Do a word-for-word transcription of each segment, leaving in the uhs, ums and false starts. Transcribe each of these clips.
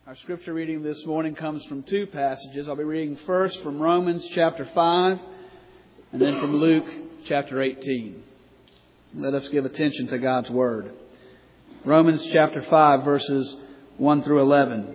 Our scripture reading this morning comes from two passages. I'll be reading first from Romans chapter five and then from Luke chapter eighteen. Let us give attention to God's Word. Romans chapter five verses one through eleven.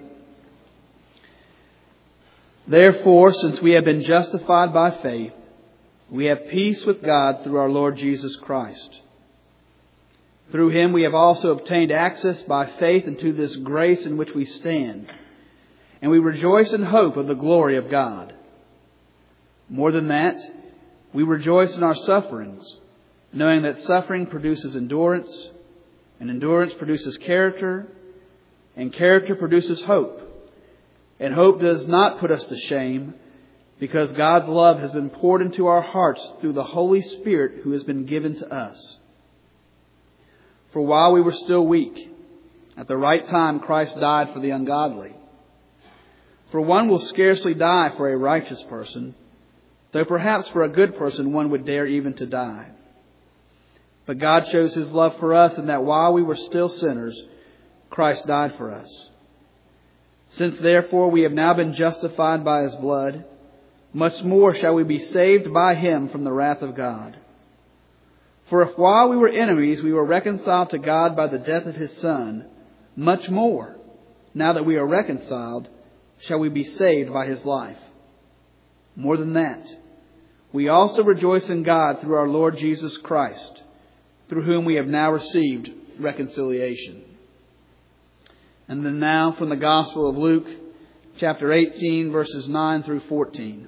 Therefore, since we have been justified by faith, we have peace with God through our Lord Jesus Christ. Through Him we have also obtained access by faith into this grace in which we stand, and we rejoice in hope of the glory of God. More than that, we rejoice in our sufferings, knowing that suffering produces endurance, and endurance produces character, and character produces hope. And hope does not put us to shame, because God's love has been poured into our hearts through the Holy Spirit who has been given to us. For while we were still weak, at the right time Christ died for the ungodly. For one will scarcely die for a righteous person, though perhaps for a good person one would dare even to die. But God shows His love for us in that while we were still sinners, Christ died for us. Since therefore we have now been justified by His blood, much more shall we be saved by Him from the wrath of God. For if while we were enemies we were reconciled to God by the death of His Son, much more, now that we are reconciled, shall we be saved by His life. More than that, we also rejoice in God through our Lord Jesus Christ, through whom we have now received reconciliation. And then now from the Gospel of Luke, chapter eighteen, verses nine through fourteen.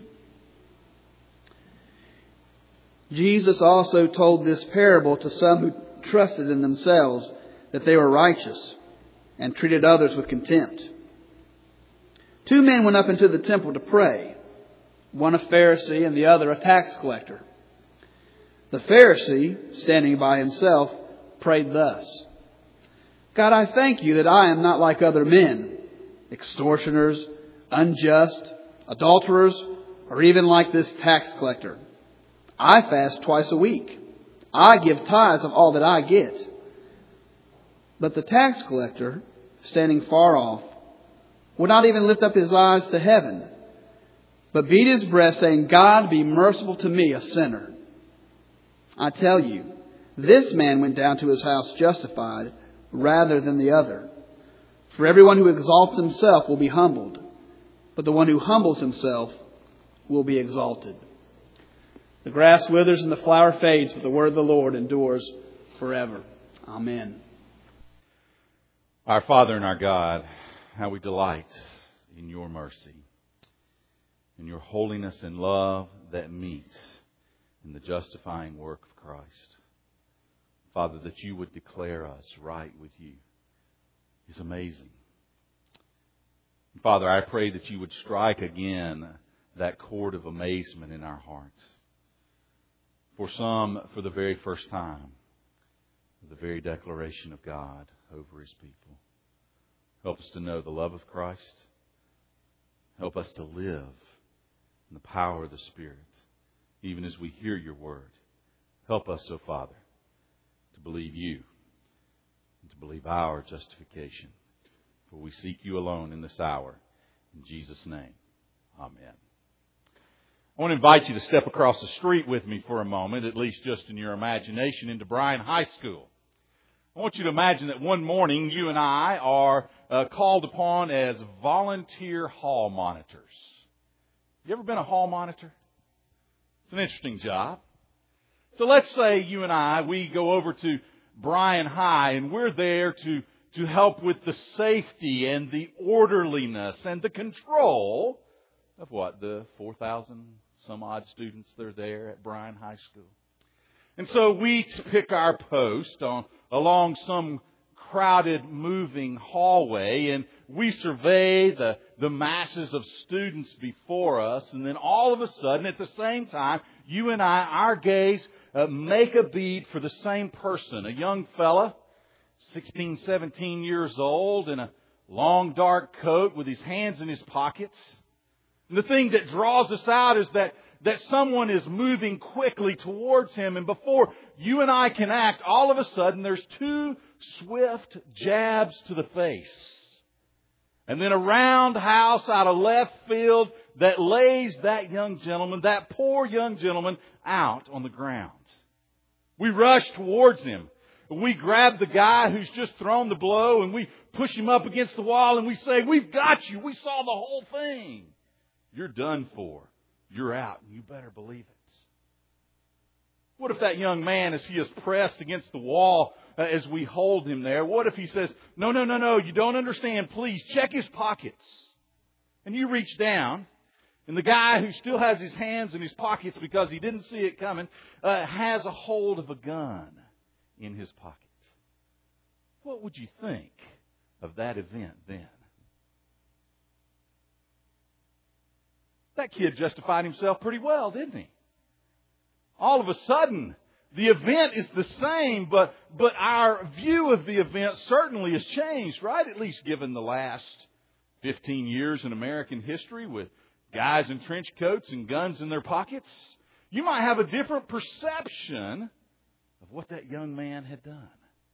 Jesus also told this parable to some who trusted in themselves that they were righteous and treated others with contempt. Two men went up into the temple to pray, one a Pharisee and the other a tax collector. The Pharisee, standing by himself, prayed thus: God, I thank you that I am not like other men, extortioners, unjust, adulterers, or even like this tax collector. I fast twice a week. I give tithes of all that I get. But the tax collector, standing far off, would not even lift up his eyes to heaven, but beat his breast, saying, God, be merciful to me, a sinner. I tell you, this man went down to his house justified rather than the other. For everyone who exalts himself will be humbled, but the one who humbles himself will be exalted. The grass withers and the flower fades, but the word of the Lord endures forever. Amen. Our Father and our God, how we delight in your mercy, in your holiness and love that meets in the justifying work of Christ. Father, that you would declare us right with you is amazing. Father, I pray that you would strike again that chord of amazement in our hearts. For some, for the very first time, the very declaration of God over His people. Help us to know the love of Christ. Help us to live in the power of the Spirit, even as we hear your word. Help us, O Father, to believe you and to believe our justification. For we seek you alone in this hour. In Jesus' name, amen. I want to invite you to step across the street with me for a moment, at least just in your imagination, into Bryan High School. I want you to imagine that one morning you and I are uh, called upon as volunteer hall monitors. You ever been a hall monitor? It's an interesting job. So let's say you and I, we go over to Bryan High and we're there to, to help with the safety and the orderliness and the control of what? The four thousand some odd students that are there at Bryan High School. And so we pick our post on along some crowded, moving hallway, and we survey the, the masses of students before us. And then all of a sudden, at the same time, you and I, our gaze uh, make a bead for the same person, a young fella, sixteen, seventeen years old, in a long dark coat with his hands in his pockets. And the thing that draws us out is that, that someone is moving quickly towards him. And before you and I can act, all of a sudden there's two swift jabs to the face. And then a roundhouse out of left field that lays that young gentleman, that poor young gentleman, out on the ground. We rush towards him. We grab the guy who's just thrown the blow and we push him up against the wall and we say, "We've got you. We saw the whole thing. You're done for. You're out. And you better believe it." What if that young man, as he is pressed against the wall, uh, as we hold him there, what if he says, "No, no, no, no, you don't understand. Please check his pockets." And you reach down, and the guy who still has his hands in his pockets because he didn't see it coming, uh, has a hold of a gun in his pocket. What would you think of that event then? That kid justified himself pretty well, didn't he? All of a sudden, the event is the same, but, but our view of the event certainly has changed, right? At least given the last fifteen years in American history with guys in trench coats and guns in their pockets. You might have a different perception of what that young man had done.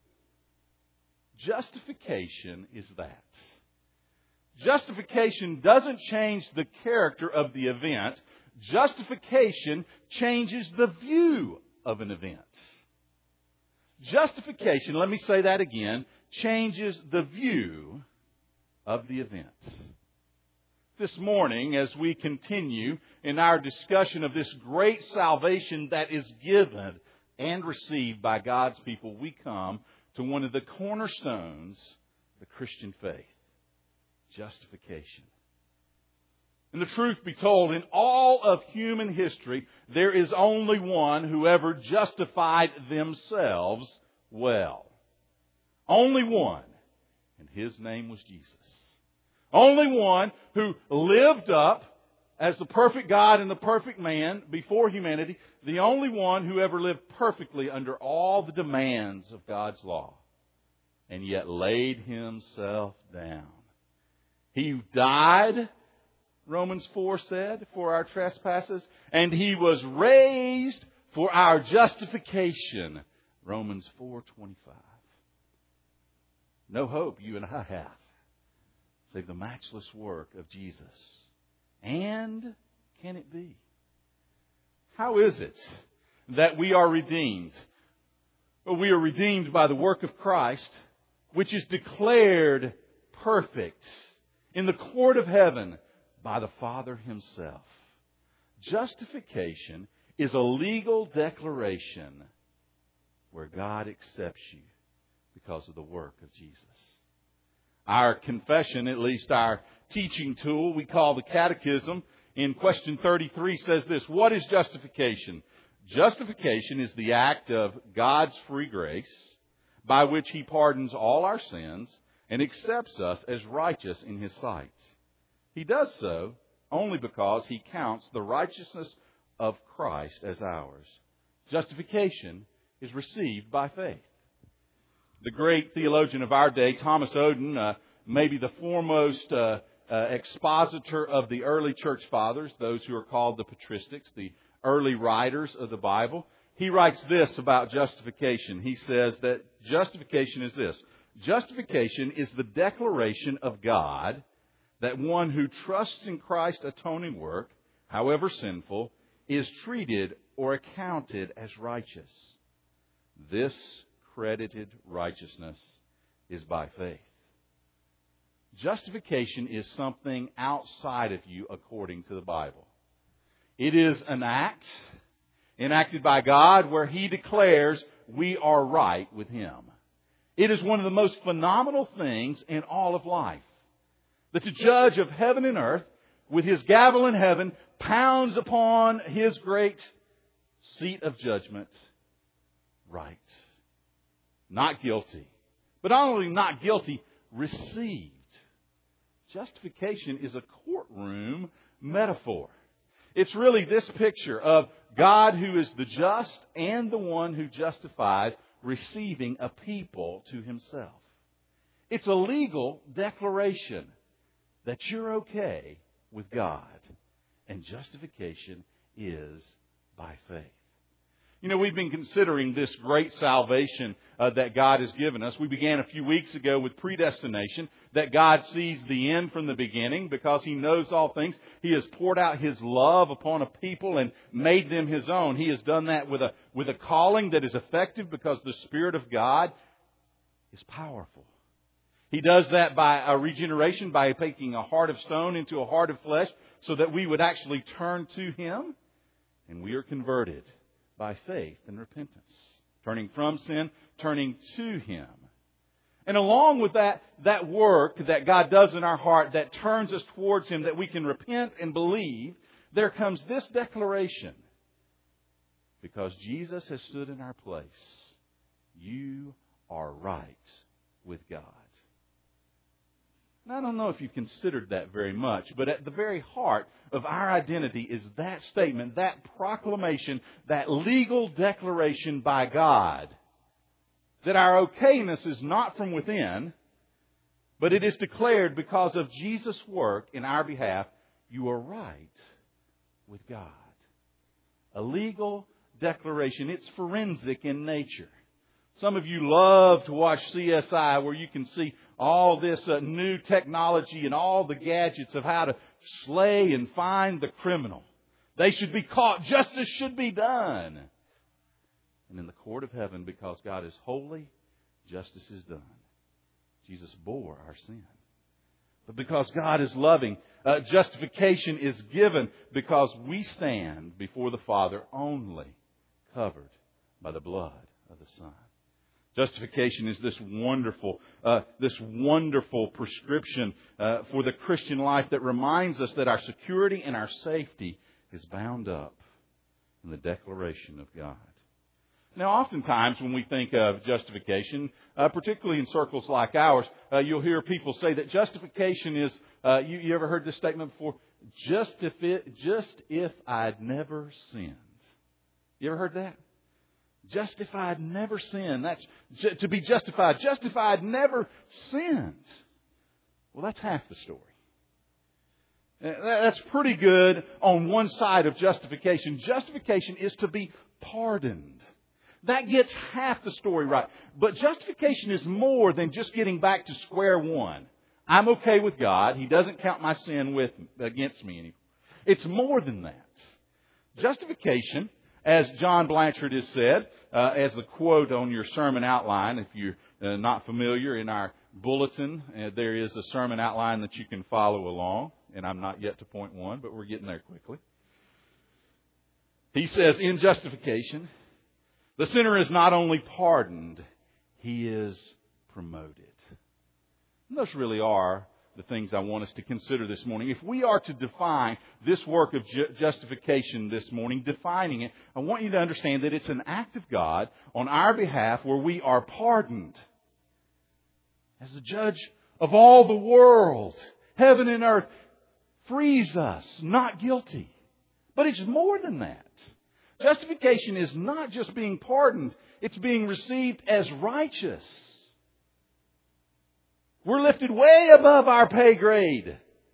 Justification is that. Justification doesn't change the character of the event. Justification changes the view of an event. Justification, let me say that again, changes the view of the event. This morning, as we continue in our discussion of this great salvation that is given and received by God's people, we come to one of the cornerstones of the Christian faith, justification. And the truth be told, in all of human history, there is only one who ever justified themselves well. Only one. And His name was Jesus. Only one who lived up as the perfect God and the perfect man before humanity. The only one who ever lived perfectly under all the demands of God's law. And yet laid Himself down. He died, Romans four said, for our trespasses, and He was raised for our justification, Romans four twenty-five. No hope you and I have, save the matchless work of Jesus. And can it be? How is it that we are redeemed? Well, we are redeemed by the work of Christ, which is declared perfect in the court of heaven by the Father Himself. Justification is a legal declaration where God accepts you because of the work of Jesus. Our confession, at least our teaching tool, we call the Catechism, in question thirty-three says this: what is justification? Justification is the act of God's free grace by which He pardons all our sins and accepts us as righteous in His sight. He does so only because He counts the righteousness of Christ as ours. Justification is received by faith. The great theologian of our day, Thomas Oden, uh, maybe the foremost uh, uh, expositor of the early church fathers, those who are called the patristics, the early writers of the Bible. He writes this about justification. He says that justification is this: justification is the declaration of God that one who trusts in Christ's atoning work, however sinful, is treated or accounted as righteous. This credited righteousness is by faith. Justification is something outside of you according to the Bible. It is an act enacted by God where He declares we are right with Him. It is one of the most phenomenal things in all of life. That the judge of heaven and earth, with his gavel in heaven, pounds upon his great seat of judgment. Right. Not guilty. But not only not guilty, received. Justification is a courtroom metaphor. It's really this picture of God who is the just and the one who justifies, receiving a people to Himself. It's a legal declaration that you're okay with God. And justification is by faith. You know, we've been considering this great salvation uh, that God has given us. We began a few weeks ago with predestination, that God sees the end from the beginning because He knows all things. He has poured out His love upon a people and made them His own. He has done that with a, with a calling that is effective because the Spirit of God is powerful. He does that by a regeneration, by taking a heart of stone into a heart of flesh so that we would actually turn to Him and we are converted by faith and repentance. Turning from sin, turning to Him. And along with that, that work that God does in our heart that turns us towards Him, that we can repent and believe, there comes this declaration. Because Jesus has stood in our place, you are right with God. And I don't know if you've considered that very much, but at the very heart of our identity is that statement, that proclamation, that legal declaration by God that our okayness is not from within, but it is declared because of Jesus' work in our behalf. You are right with God. A legal declaration. It's forensic in nature. Some of you love to watch C S I, where you can see all this uh, new technology and all the gadgets of how to slay and find the criminal. They should be caught. Justice should be done. And in the court of heaven, because God is holy, justice is done. Jesus bore our sin. But because God is loving, uh, justification is given because we stand before the Father only covered by the blood of the Son. Justification is this wonderful, uh, this wonderful prescription uh, for the Christian life that reminds us that our security and our safety is bound up in the declaration of God. Now, oftentimes when we think of justification, uh, particularly in circles like ours, uh, you'll hear people say that justification is, uh, you, you ever heard this statement before? Just if it, just if I'd never sinned. You ever heard that? Just if I'd never sinned. That's ju- to be justified. Just if I'd never sinned. Well, that's half the story. That's pretty good on one side of justification. Justification is to be pardoned. That gets half the story right. But justification is more than just getting back to square one. I'm okay with God. He doesn't count my sin with against me anymore. It's more than that. Justification, as John Blanchard has said, uh, as the quote on your sermon outline, if you're uh, not familiar, in our bulletin, uh, there is a sermon outline that you can follow along. And I'm not yet to point one, but we're getting there quickly. He says, in justification, the sinner is not only pardoned, he is promoted. And those really are the things I want us to consider this morning. If we are to define this work of ju- justification this morning, defining it, I want you to understand that it's an act of God on our behalf where we are pardoned. As the judge of all the world, heaven and earth frees us, not guilty. But it's more than that. Justification is not just being pardoned, it's being received as righteous. We're lifted way above our pay grade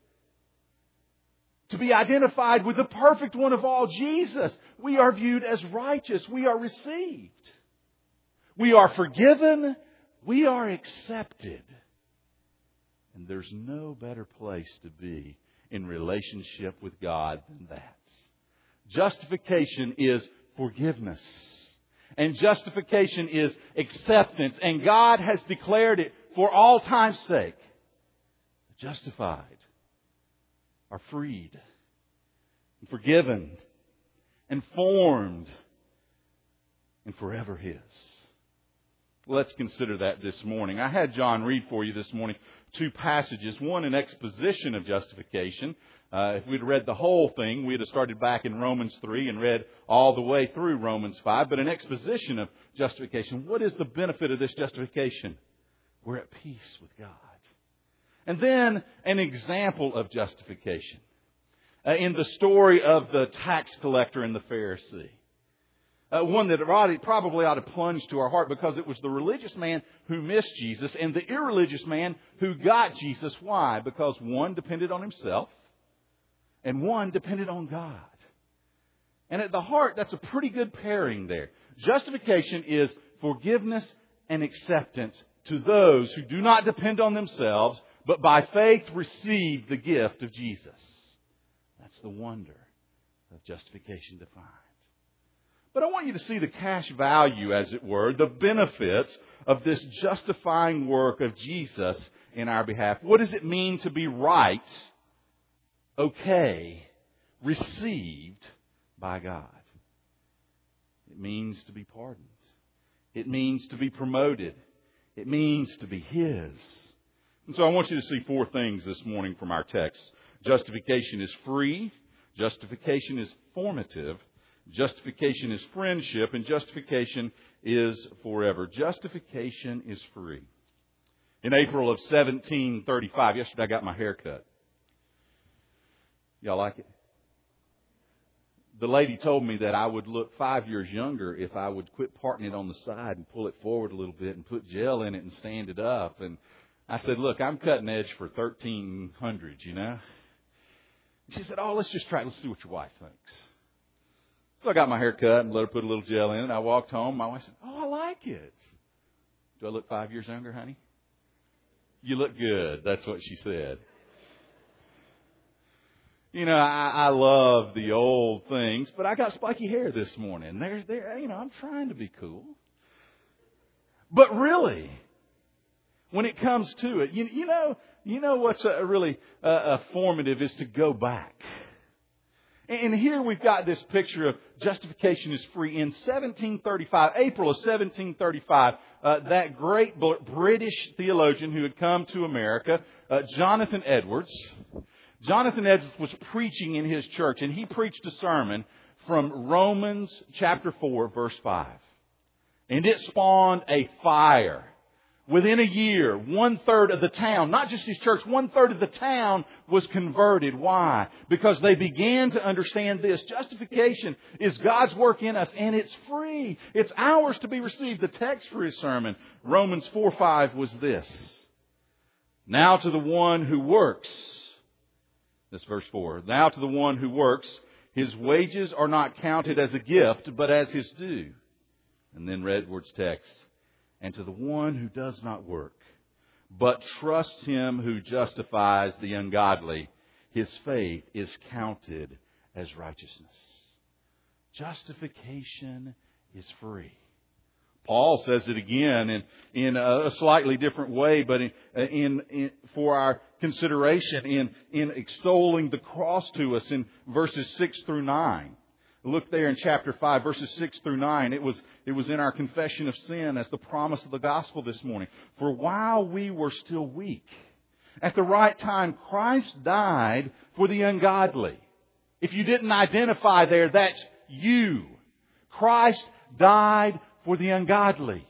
to be identified with the perfect one of all, Jesus. We are viewed as righteous. We are received. We are forgiven. We are accepted. And there's no better place to be in relationship with God than that. Justification is forgiveness. And justification is acceptance. And God has declared it for all time's sake. The justified are freed, and forgiven, and formed, and forever His. Let's consider that this morning. I had John read for you this morning two passages. One, an exposition of justification. Uh, if we'd read the whole thing, we'd have started back in Romans three and read all the way through Romans five. But an exposition of justification. What is the benefit of this justification? We're at peace with God. And then an example of justification. Uh, in the story of the tax collector and the Pharisee. Uh, one that probably ought to plunge to our heart because it was the religious man who missed Jesus and the irreligious man who got Jesus. Why? Because one depended on himself and one depended on God. And at the heart, that's a pretty good pairing there. Justification is forgiveness and acceptance to those who do not depend on themselves, but by faith receive the gift of Jesus. That's the wonder of justification defined. But I want you to see the cash value, as it were, the benefits of this justifying work of Jesus in our behalf. What does it mean to be right, okay, received by God? It means to be pardoned. It means to be promoted. It means to be His. And so I want you to see four things this morning from our text. Justification is free. Justification is formative. Justification is friendship. And justification is forever. Justification is free. In April of seventeen thirty-five, yesterday I got my hair cut. Y'all like it? The lady told me that I would look five years younger if I would quit parting it on the side and pull it forward a little bit and put gel in it and stand it up. And I said, look, I'm cutting edge for thirteen hundred, you know. She said, oh, let's just try it. Let's see what your wife thinks. So I got my hair cut and let her put a little gel in it. I walked home. My wife said, oh, I like it. Do I look five years younger, honey? You look good. That's what she said. You know, I, I love the old things, but I got spiky hair this morning. There's, there, you know, I'm trying to be cool. But really, when it comes to it, you, you know, you know what's a really uh, uh, formative is to go back. And here we've got this picture of justification is free. In seventeen thirty-five, April of seventeen thirty-five, uh, that great British theologian who had come to America, uh, Jonathan Edwards, Jonathan Edwards was preaching in his church, and he preached a sermon from Romans chapter four, verse five. And it spawned a fire. Within a year, one-third of the town, not just his church, one-third of the town was converted. Why? Because they began to understand this. Justification is God's work in us, and it's free. It's ours to be received. The text for his sermon, Romans four five, was this. Now to the one who works, that's verse four. Now to the one who works, his wages are not counted as a gift, but as his due. And then Edwards' text. And to the one who does not work, but trusts Him who justifies the ungodly, his faith is counted as righteousness. Justification is free. Paul says it again in, in a slightly different way, but in, in, in for our consideration in, in extolling the cross to us in verses six through nine. Look there in chapter five, verses six through nine. It was, it was in our confession of sin as the promise of the gospel this morning. For while we were still weak, at the right time, Christ died for the ungodly. If you didn't identify there, that's you. Christ died for the ungodly.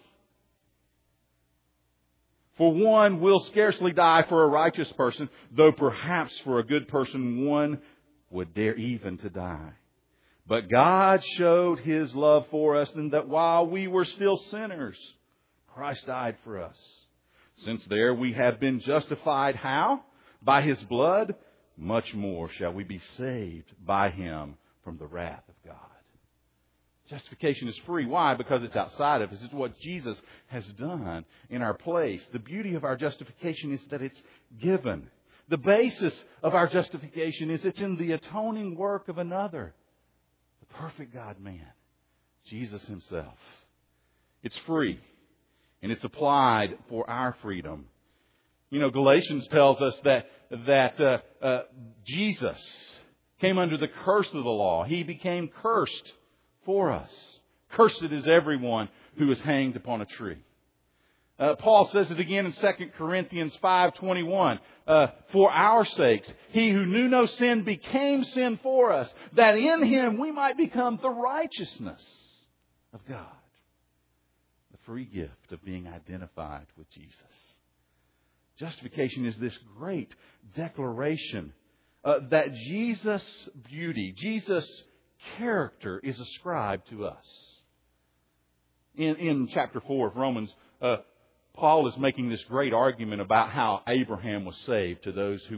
For one will scarcely die for a righteous person, though perhaps for a good person one would dare even to die. But God showed His love for us in that while we were still sinners, Christ died for us. Since there we have been justified, how? By His blood, much more shall we be saved by Him from the wrath of God. Justification is free. Why? Because it's outside of us. It's what Jesus has done in our place. The beauty of our justification is that it's given. The basis of our justification is it's in the atoning work of another. Perfect God-man, Jesus Himself. It's free, and it's applied for our freedom. You know, Galatians tells us that that uh, uh, Jesus came under the curse of the law. He became cursed for us. Cursed is everyone who is hanged upon a tree. Uh, Paul says it again in Second Corinthians five twenty-one. Uh, for our sakes, He who knew no sin became sin for us, that in Him we might become the righteousness of God. The free gift of being identified with Jesus. Justification is this great declaration uh, that Jesus' beauty, Jesus' character is ascribed to us. In, in chapter four of Romans, uh, Paul is making this great argument about how Abraham was saved to those who were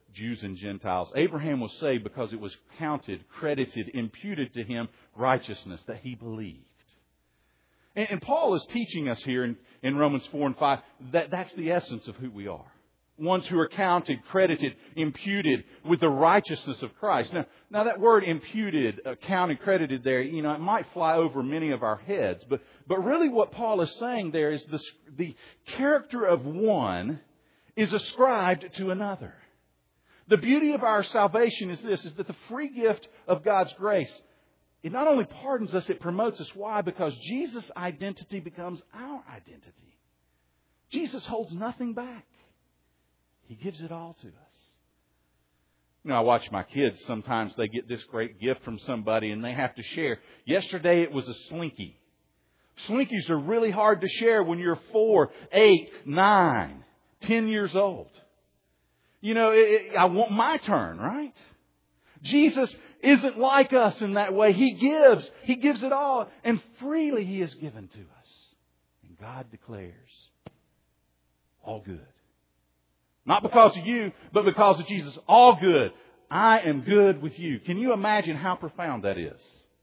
Jews and Gentiles. Abraham was saved because it was counted, credited, imputed to him righteousness that he believed. And, and Paul is teaching us here in, in Romans four and five that that's the essence of who we are. Ones who are counted, credited, imputed with the righteousness of Christ. Now, now that word imputed, uh, counted, credited there, you know, it might fly over many of our heads. But, but really what Paul is saying there is the, the character of one is ascribed to another. The beauty of our salvation is this, is that the free gift of God's grace, it not only pardons us, it promotes us. Why? Because Jesus' identity becomes our identity. Jesus holds nothing back. He gives it all to us. You know, I watch my kids. Sometimes they get this great gift from somebody and they have to share. Yesterday it was a Slinky. Slinkies are really hard to share when you're four, eight, nine, ten years old. You know, it, it, I want my turn, right? Jesus isn't like us in that way. He gives. He gives it all. And freely He is given to us. And God declares, all good. Not because of you, but because of Jesus. All good. I am good with you. Can you imagine how profound that is?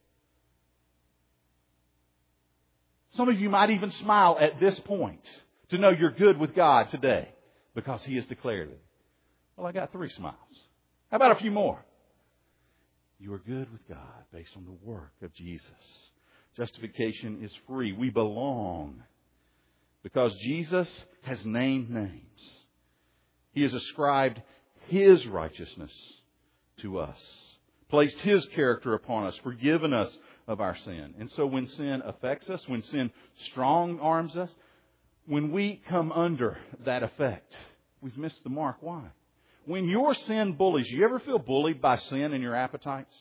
Some of you might even smile at this point to know you're good with God today because He has declared it. Well, I got three smiles. How about a few more? You are good with God based on the work of Jesus. Justification is free. We belong because Jesus has named names. He has ascribed His righteousness to us, placed His character upon us, forgiven us of our sin. And so when sin affects us, when sin strong arms us, when we come under that effect, we've missed the mark. Why? When your sin bullies you, you ever feel bullied by sin in your appetites?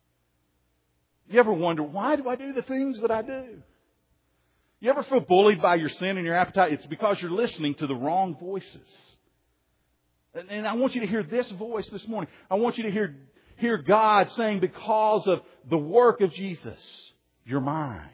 You ever wonder, why do I do the things that I do? You ever feel bullied by your sin in your appetite? It's because you're listening to the wrong voices. And I want you to hear this voice this morning. I want you to hear, hear God saying, because of the work of Jesus, you're mine.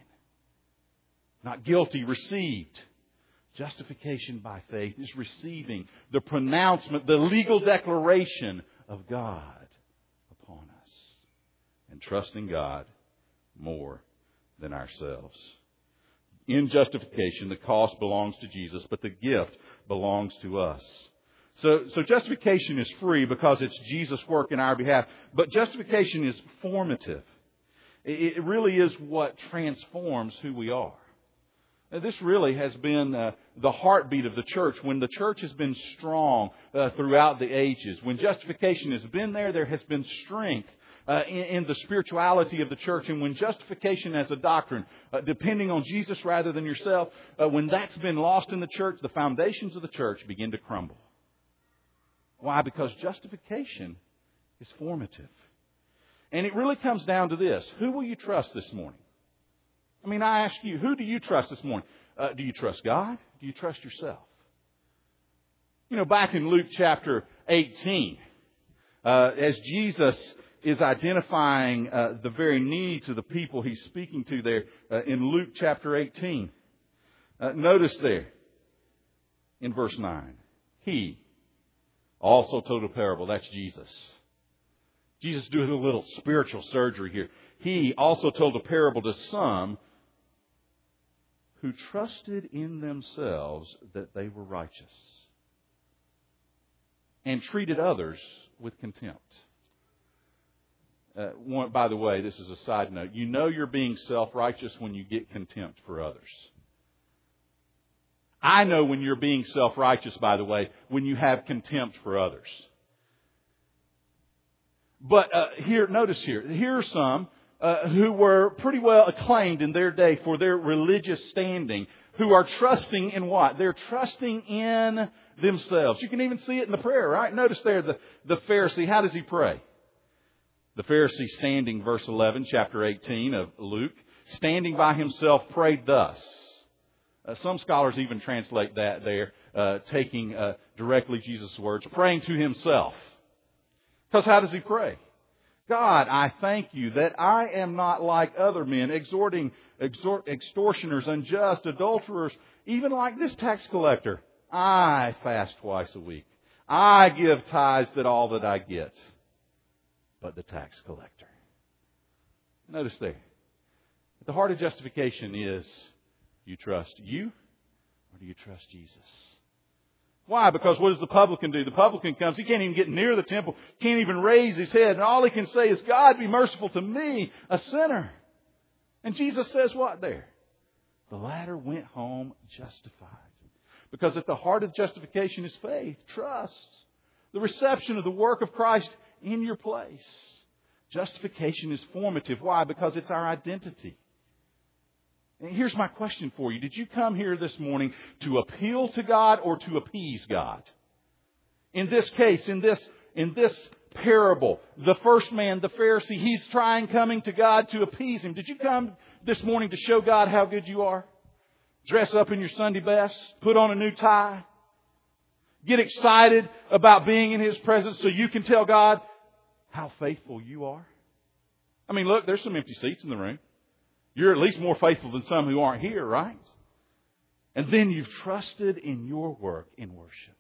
Not guilty, received. Justification by faith is receiving the pronouncement, the legal declaration of God upon us. And trusting God more than ourselves. In justification, the cost belongs to Jesus, but the gift belongs to us. So, so justification is free because it's Jesus' work in our behalf. But justification is formative. It, it really is what transforms who we are. Now, this really has been uh, the heartbeat of the church. When the church has been strong uh, throughout the ages, when justification has been there, there has been strength uh, in, in the spirituality of the church. And when justification as a doctrine, uh, depending on Jesus rather than yourself, uh, when that's been lost in the church, the foundations of the church begin to crumble. Why? Because justification is formative. And it really comes down to this. Who will you trust this morning? I mean, I ask you, who do you trust this morning? Uh, do you trust God? Do you trust yourself? You know, back in Luke chapter eighteen, uh, as Jesus is identifying uh, the very needs of the people He's speaking to there uh, in Luke chapter eighteen, uh, notice there in verse nine, He also told a parable. That's Jesus. Jesus doing a little spiritual surgery here. He also told a parable to some who trusted in themselves that they were righteous and treated others with contempt. Uh, one, by the way, this is a side note. You know you're being self-righteous when you get contempt for others. I know when you're being self-righteous, by the way, when you have contempt for others. But uh, here, notice here, here are some uh, who were pretty well acclaimed in their day for their religious standing, who are trusting in what? They're trusting in themselves. You can even see it in the prayer, right? Notice there the, the Pharisee, how does he pray? The Pharisee standing, verse eleven, chapter eighteen of Luke, standing by himself prayed thus. Uh, some scholars even translate that there, uh, taking uh, directly Jesus' words, praying to himself. Because how does he pray? God, I thank you that I am not like other men, exhorting extort, extortioners, unjust, adulterers, even like this tax collector. I fast twice a week. I give tithes that all that I get. But the tax collector. Notice there. At the heart of justification is, do you trust you or do you trust Jesus? Why? Because what does the publican do? The publican comes, he can't even get near the temple, can't even raise his head, and all he can say is, God, be merciful to me, a sinner. And Jesus says what there? The latter went home justified. Because at the heart of justification is faith, trust, the reception of the work of Christ in your place. Justification is formative. Why? Because it's our identity. And here's my question for you. Did you come here this morning to appeal to God or to appease God? In this case, in this, in this parable, the first man, the Pharisee, he's trying coming to God to appease Him. Did you come this morning to show God how good you are? Dress up in your Sunday best, put on a new tie, get excited about being in His presence so you can tell God how faithful you are? I mean, look, there's some empty seats in the room. You're at least more faithful than some who aren't here, right? And then you've trusted in your work in worship.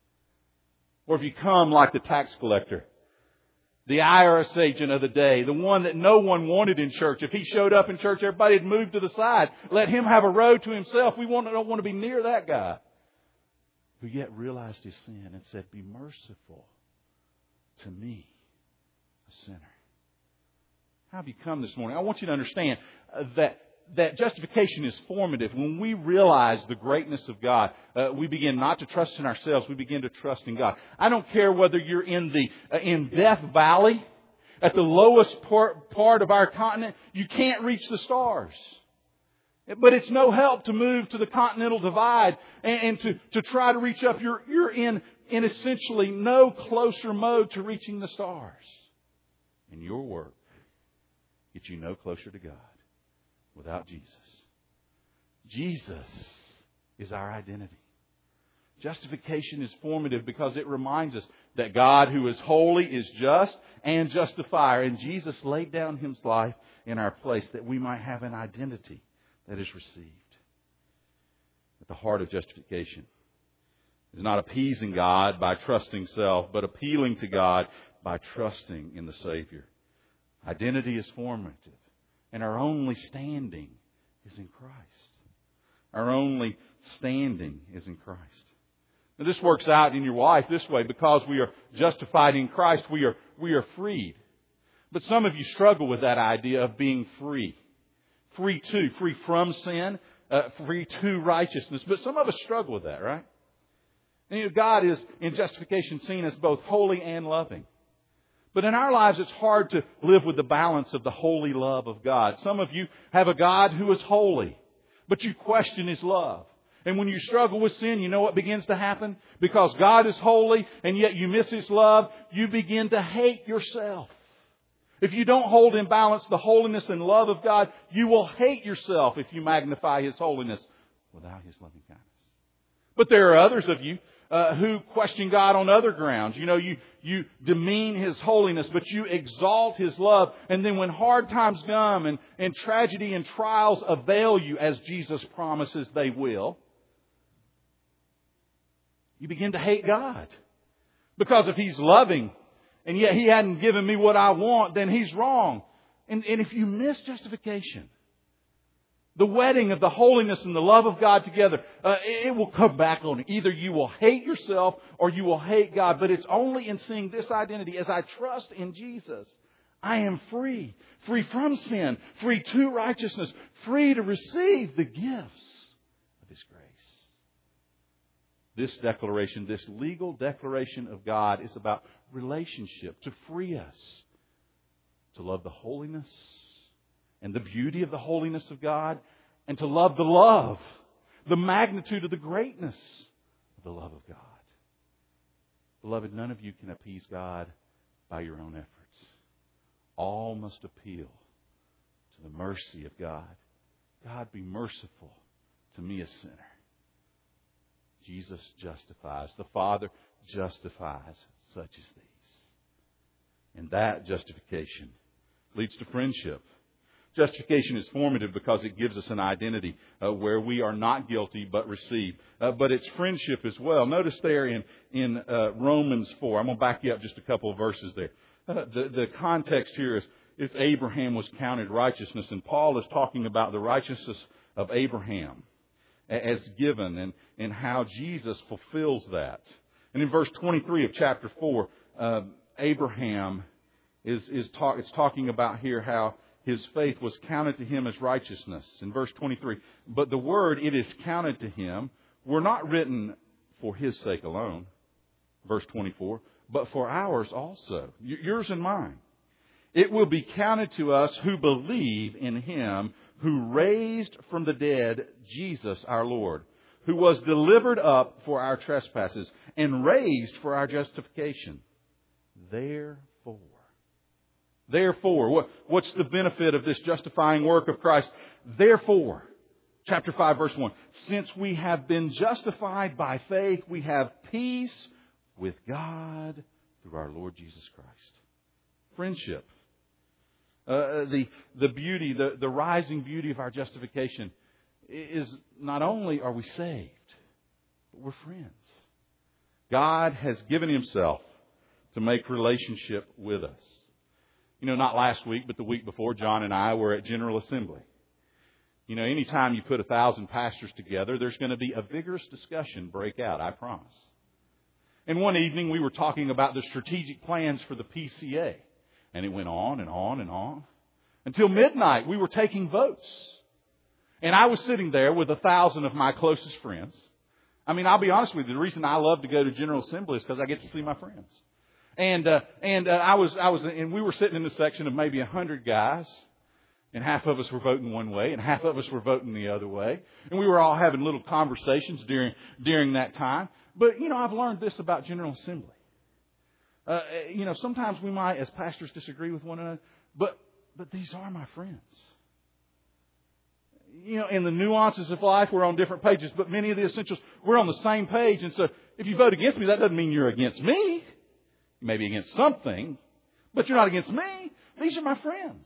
Or if you come like the tax collector, the I R S agent of the day, the one that no one wanted in church. If he showed up in church, everybody had moved to the side. Let him have a row to himself. We don't want to be near that guy. Who yet realized his sin and said, be merciful to me, a sinner. How have you come this morning? I want you to understand that that justification is formative. When we realize the greatness of God, uh, we begin not to trust in ourselves. We begin to trust in God. I don't care whether you're in the uh, in Death Valley, at the lowest part, part of our continent. You can't reach the stars. But it's no help to move to the continental divide and, and to, to try to reach up. You're, you're in, in essentially no closer mode to reaching the stars. And your work gets you no closer to God without Jesus. Jesus is our identity. Justification is formative because it reminds us that God, who is holy, is just and justifier. And Jesus laid down His life in our place that we might have an identity that is received. At the heart of justification is not appeasing God by trusting self, but appealing to God by trusting in the Savior. Identity is formative, and our only standing is in Christ. Our only standing is in Christ. Now, this works out in your life this way. Because we are justified in Christ, we are, we are freed. But some of you struggle with that idea of being free. Free to, free from sin, uh, free to righteousness. But some of us struggle with that, right? And, you know, God is, in justification, seen as both holy and loving. But in our lives, it's hard to live with the balance of the holy love of God. Some of you have a God who is holy, but you question His love. And when you struggle with sin, you know what begins to happen? Because God is holy and yet you miss His love, you begin to hate yourself. If you don't hold in balance the holiness and love of God, you will hate yourself if you magnify His holiness without His loving kindness. But there are others of you uh, who question God on other grounds. You know, you, you demean His holiness, but you exalt His love. And then when hard times come and, and tragedy and trials avail you, as Jesus promises they will, you begin to hate God. Because if He's loving, and yet He hadn't given me what I want, then He's wrong. And, and if you miss justification, the wedding of the holiness and the love of God together, uh, it will come back on you. Either you will hate yourself or you will hate God. But it's only in seeing this identity, as I trust in Jesus, I am free. Free from sin. Free to righteousness. Free to receive the gifts of His grace. This declaration, this legal declaration of God, is about relationship, to free us to love the holiness and the beauty of the holiness of God, and to love the love, the magnitude of the greatness of the love of God. Beloved, none of you can appease God by your own efforts. All must appeal to the mercy of God. God, be merciful to me, a sinner. Jesus justifies. The Father justifies such as these. And that justification leads to friendship. Justification is formative because it gives us an identity uh, where we are not guilty but receive. Uh, but it's friendship as well. Notice there in, in uh, Romans four. I'm going to back you up just a couple of verses there. Uh, the, the context here is, is Abraham was counted righteousness. And Paul is talking about the righteousness of Abraham as given and, and how Jesus fulfills that. And in verse twenty-three of chapter four, uh, Abraham is, is talk, it's talking about here how his faith was counted to him as righteousness. In verse twenty-three, but the word, it is counted to him, were not written for his sake alone. Verse twenty-four, but for ours also, yours and mine. It will be counted to us who believe in him who raised from the dead Jesus our Lord, who was delivered up for our trespasses and raised for our justification. Therefore, Therefore, what, what's the benefit of this justifying work of Christ? Therefore, chapter five, verse one, since we have been justified by faith, we have peace with God through our Lord Jesus Christ. Friendship. Uh, the, the beauty, the, the rising beauty of our justification is not only are we saved, but we're friends. God has given Himself to make relationship with us. You know, not last week, but the week before, John and I were at General Assembly. You know, anytime you put a thousand pastors together, there's going to be a vigorous discussion break out, I promise. And one evening we were talking about the strategic plans for the P C A. And it went on and on and on. Until midnight, we were taking votes. And I was sitting there with a thousand of my closest friends. I mean, I'll be honest with you, the reason I love to go to General Assembly is because I get to see my friends. And uh, and uh, I was I was and we were sitting in a section of maybe a hundred guys, and half of us were voting one way, and half of us were voting the other way, and we were all having little conversations during during that time. But you know, I've learned this about General Assembly. Uh, you know, sometimes we might, as pastors, disagree with one another, but but these are my friends. You know, in the nuances of life, we're on different pages, but many of the essentials, we're on the same page. And so, if you vote against me, that doesn't mean you're against me. You may be against something, but you're not against me. These are my friends.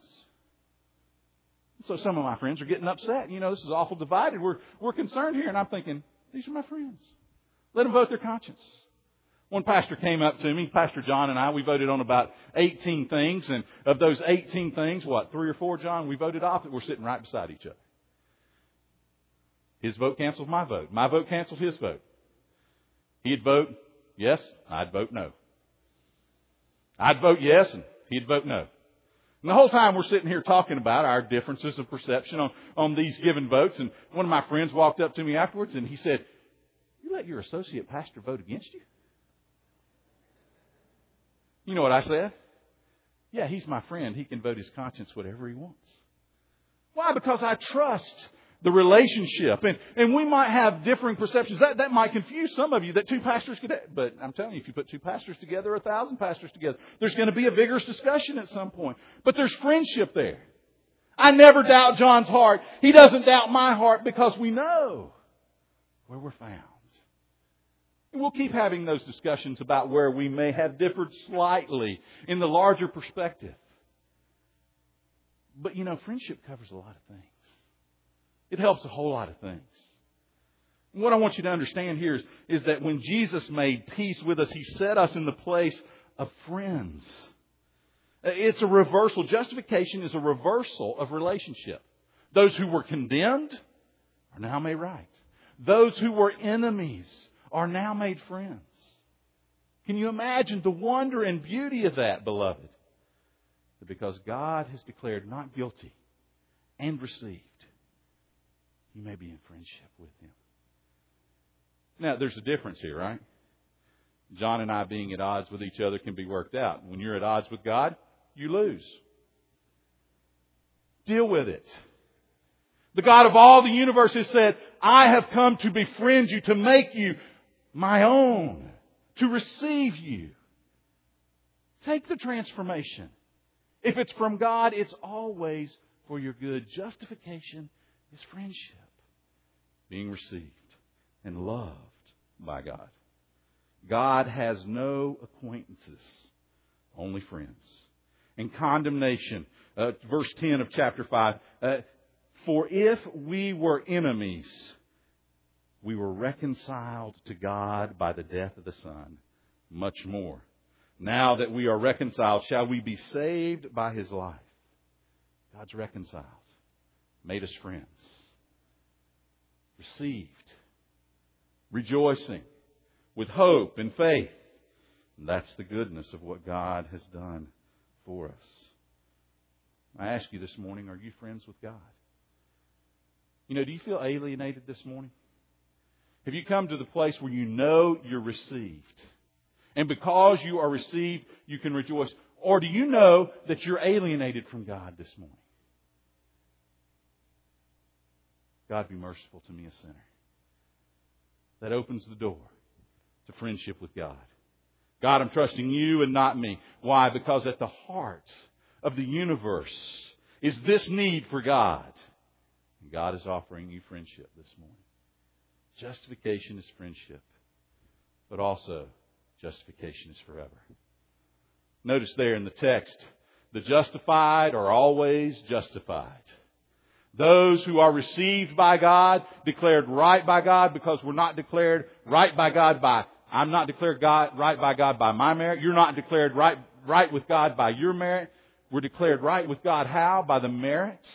So some of my friends are getting upset. You know, this is awful divided. We're we're concerned here. And I'm thinking, these are my friends. Let them vote their conscience. One pastor came up to me, Pastor John and I, we voted on about eighteen things. And of those eighteen things, what, three or four, John, we voted off. We're sitting right beside each other. His vote canceled my vote. My vote canceled his vote. He'd vote yes, I'd vote no. I'd vote yes, and he'd vote no. And the whole time we're sitting here talking about our differences of perception on, on these given votes. And one of my friends walked up to me afterwards and he said, "You let your associate pastor vote against you?" You know what I said? "Yeah, he's my friend. He can vote his conscience whatever he wants." Why? Because I trust the relationship. And, and we might have differing perceptions. That, that might confuse some of you that two pastors could... But I'm telling you, if you put two pastors together, a thousand pastors together, there's going to be a vigorous discussion at some point. But there's friendship there. I never doubt John's heart. He doesn't doubt my heart because we know where we're found. And we'll keep having those discussions about where we may have differed slightly in the larger perspective. But, you know, friendship covers a lot of things. It helps a whole lot of things. What I want you to understand here is, is that when Jesus made peace with us, He set us in the place of friends. It's a reversal. Justification is a reversal of relationship. Those who were condemned are now made right. Those who were enemies are now made friends. Can you imagine the wonder and beauty of that, beloved? That because God has declared not guilty and received, you may be in friendship with Him. Now, there's a difference here, right? John and I being at odds with each other can be worked out. When you're at odds with God, you lose. Deal with it. The God of all the universe has said, "I have come to befriend you, to make you my own, to receive you." Take the transformation. If it's from God, it's always for your good. Justification is friendship. Being received and loved by God. God has no acquaintances, only friends. and condemnation. Uh, verse ten of chapter five. Uh, For if we were enemies, we were reconciled to God by the death of the Son. Much more. Now that we are reconciled, shall we be saved by His life? God's reconciled. Made us friends. Received. Rejoicing. With hope and faith. And that's the goodness of what God has done for us. I ask you this morning, are you friends with God? You know, do you feel alienated this morning? Have you come to the place where you know you're received? And because you are received, you can rejoice. Or do you know that you're alienated from God this morning? God, be merciful to me, a sinner. That opens the door to friendship with God. God, I'm trusting you and not me. Why? Because at the heart of the universe is this need for God. And God is offering you friendship this morning. Justification is friendship. But also, justification is forever. Notice there in the text, the justified are always justified. Those who are received by God, declared right by God, because we're not declared right by God by, I'm not declared God, right by God by my merit. You're not declared right, right with God by your merit. We're declared right with God how? By the merits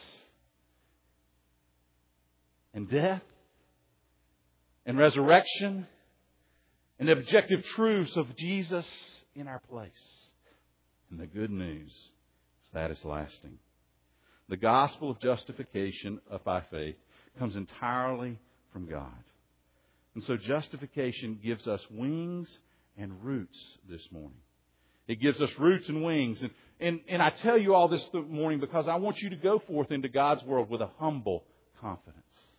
and death and resurrection and objective truths of Jesus in our place. And the good news is that is lasting. The gospel of justification by faith comes entirely from God. And so justification gives us wings and roots this morning. It gives us roots and wings. And, and, and I tell you all this this morning because I want you to go forth into God's world with a humble confidence.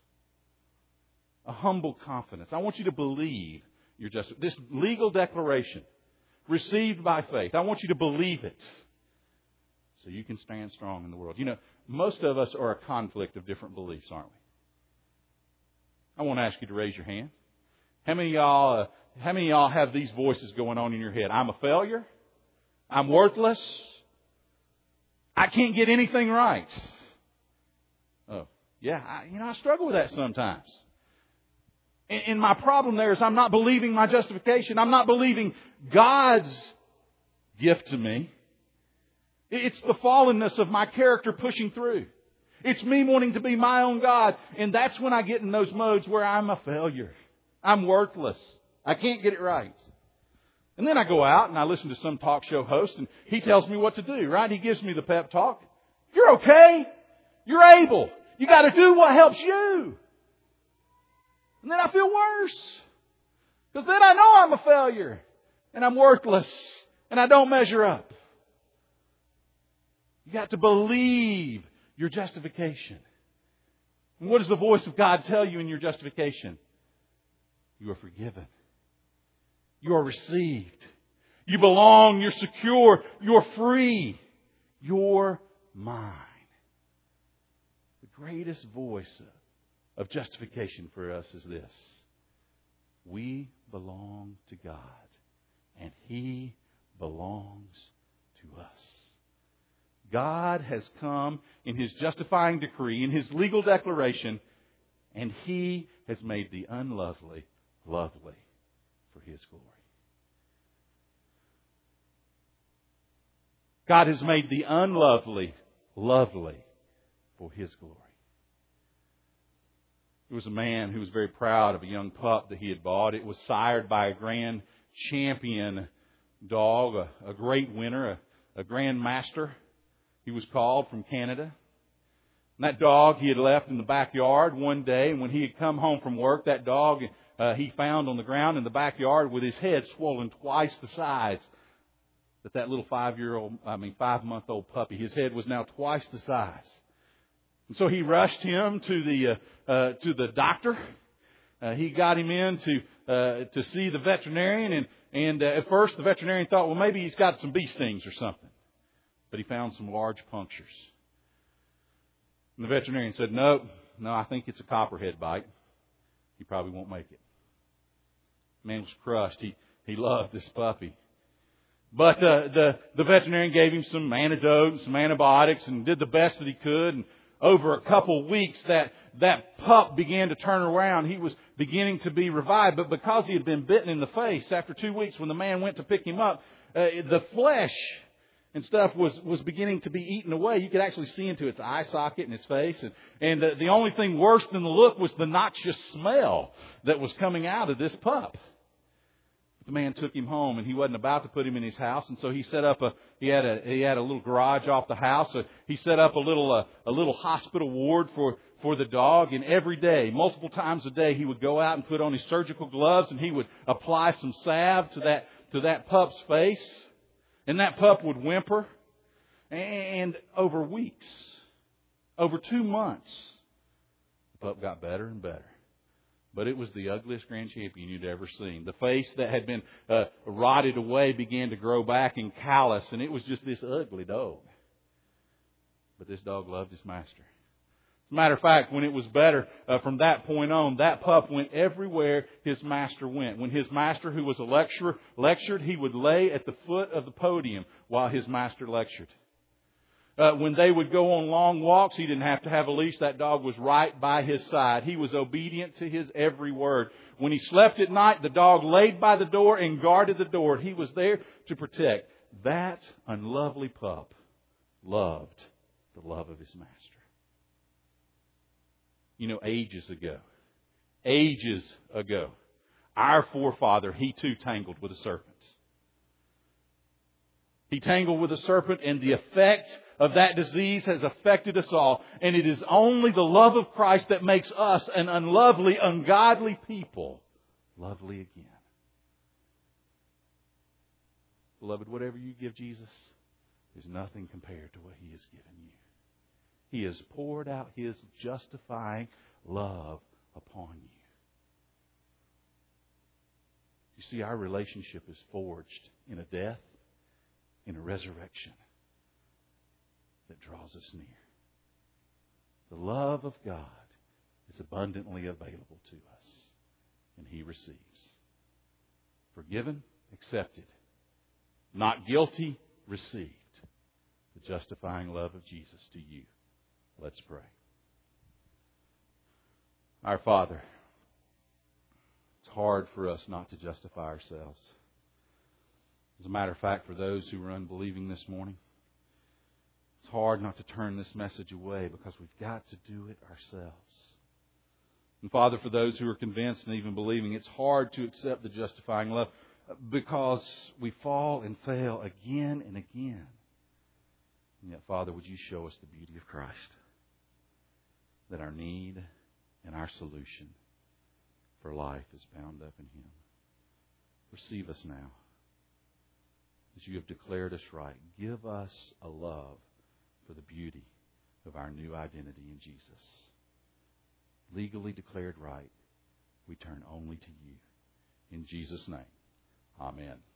A humble confidence. I want you to believe you're just this legal declaration received by faith. I want you to believe it so you can stand strong in the world. You know, most of us are a conflict of different beliefs, aren't we? I want to ask you to raise your hand. How many of y'all, uh, how many of y'all have these voices going on in your head? I'm a failure. I'm worthless. I can't get anything right. Oh, yeah. I, you know, I struggle with that sometimes. And, and my problem there is I'm not believing my justification. I'm not believing God's gift to me. It's the fallenness of my character pushing through. It's me wanting to be my own God. And that's when I get in those modes where I'm a failure. I'm worthless. I can't get it right. And then I go out and I listen to some talk show host and he tells me what to do, right? He gives me the pep talk. You're okay. You're able. You got to do what helps you. And then I feel worse. Because then I know I'm a failure. And I'm worthless. And I don't measure up. You got to believe your justification. And what does the voice of God tell you in your justification? You are forgiven. You are received. You belong. You're secure. You're free. You're mine. The greatest voice of justification for us is this. We belong to God. And He belongs to us. God has come in His justifying decree, in His legal declaration, and He has made the unlovely lovely for His glory. God has made the unlovely lovely for His glory. There was a man who was very proud of a young pup that he had bought. It was sired by a grand champion dog, a, a great winner, a, a grand master. He was called from Canada. And that dog he had left in the backyard one day. And when he had come home from work, that dog uh, he found on the ground in the backyard with his head swollen twice the size that that little five-year-old, I mean five-month-old puppy. His head was now twice the size. And so he rushed him to the uh, uh, to the doctor. Uh, he got him in to uh, to see the veterinarian. And, and uh, at first the veterinarian thought, well, maybe he's got some bee stings or something. But he found some large punctures. And the veterinarian said, no, no, I think it's a copperhead bite. He probably won't make it. The man was crushed. He, he loved this puppy. But uh, the, the veterinarian gave him some antidote and some antibiotics and did the best that he could. And over a couple of weeks, that, that pup began to turn around. He was beginning to be revived. But because he had been bitten in the face, after two weeks when the man went to pick him up, uh, the flesh and stuff was, was beginning to be eaten away. You could actually see into its eye socket and its face. And, and uh, the only thing worse than the look was the noxious smell that was coming out of this pup. The man took him home, and he wasn't about to put him in his house, and so he set up a he had a he had a little garage off the house. So he set up a little uh, a little hospital ward for for the dog, and every day, multiple times a day, he would go out and put on his surgical gloves, and he would apply some salve to that to that pup's face, and that pup would whimper. And over weeks, over two months, the pup got better and better. But it was the ugliest grand champion you'd ever seen. The face that had been uh, rotted away began to grow back and callous, and it was just this ugly dog. But this dog loved his master. As a matter of fact, when it was better, uh, from that point on, that pup went everywhere his master went. When his master, who was a lecturer, lectured, he would lay at the foot of the podium while his master lectured. Uh, when they would go on long walks, he didn't have to have a leash. That dog was right by his side. He was obedient to his every word. When he slept at night, the dog laid by the door and guarded the door. He was there to protect. That unlovely pup loved the love of his master. You know, ages ago, ages ago, our forefather, he too tangled with a serpent. He tangled with a serpent, and the effect of that disease has affected us all. And it is only the love of Christ that makes us, an unlovely, ungodly people, lovely again. Beloved, whatever you give Jesus is nothing compared to what He has given you. He has poured out His justifying love upon you. You see, our relationship is forged in a death, in a resurrection that draws us near. The love of God is abundantly available to us, and He receives. Forgiven, accepted. Not guilty, received. The justifying love of Jesus to you. Let's pray. Our Father, it's hard for us not to justify ourselves. As a matter of fact, for those who are unbelieving this morning, it's hard not to turn this message away because we've got to do it ourselves. And Father, for those who are convinced and even believing, it's hard to accept the justifying love because we fall and fail again and again. And yet, Father, would you show us the beauty of Christ? That our need and our solution for life is bound up in Him. Receive us now. As you have declared us right, give us a love for the beauty of our new identity in Jesus. Legally declared right, we turn only to you. In Jesus' name, amen.